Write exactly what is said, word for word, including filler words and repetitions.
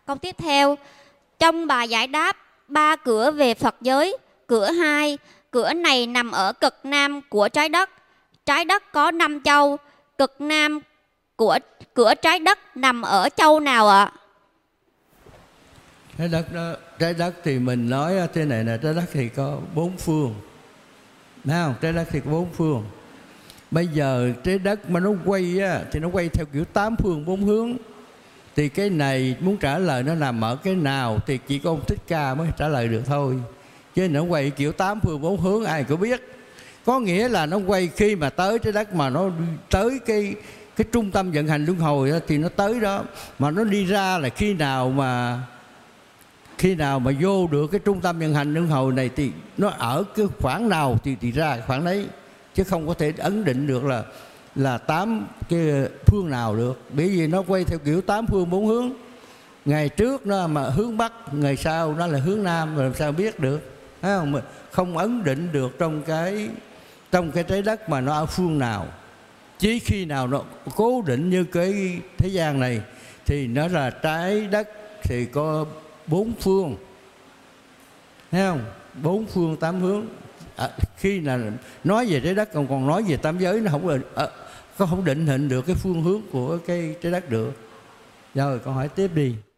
Câu tiếp theo, trong bài giải đáp ba cửa về Phật giới, cửa hai, cửa này nằm ở cực nam của trái đất. Trái đất có năm châu, cực nam của cửa trái đất nằm ở châu nào ạ? Trái đất đó, trái đất thì mình nói thế này là trái đất thì có bốn phương, thấy không? Trái đất thì có bốn phương. Bây giờ trái đất mà nó quay á, thì nó quay theo kiểu tám phương bốn hướng. Thì cái này muốn trả lời nó nằm ở cái nào thì chỉ có ông Thích Ca mới trả lời được thôi. Chứ nó quay kiểu tám phương bốn hướng ai cũng biết. Có nghĩa là nó quay khi mà tới trái đất mà nó tới cái cái trung tâm vận hành luân hồi đó, thì nó tới đó. Mà nó đi ra là khi nào mà khi nào mà vô được cái trung tâm vận hành luân hồi này thì nó ở cái khoảng nào thì thì ra khoảng đấy, chứ không có thể ấn định được là là tám cái phương nào được, bởi vì nó quay theo kiểu tám phương bốn hướng. Ngày trước nó mà hướng bắc, ngày sau nó là hướng nam, rồi làm sao biết được, thấy không? Không ấn định được trong cái trong cái trái đất mà nó ở phương nào. Chỉ khi nào nó cố định như cái thế gian này thì nó là trái đất thì có bốn phương, thấy không? Bốn phương tám hướng. À, khi nào nói về trái đất còn còn nói về tam giới nó không à, có không định hình được cái phương hướng của cái trái đất được. Rồi câu hỏi tiếp đi.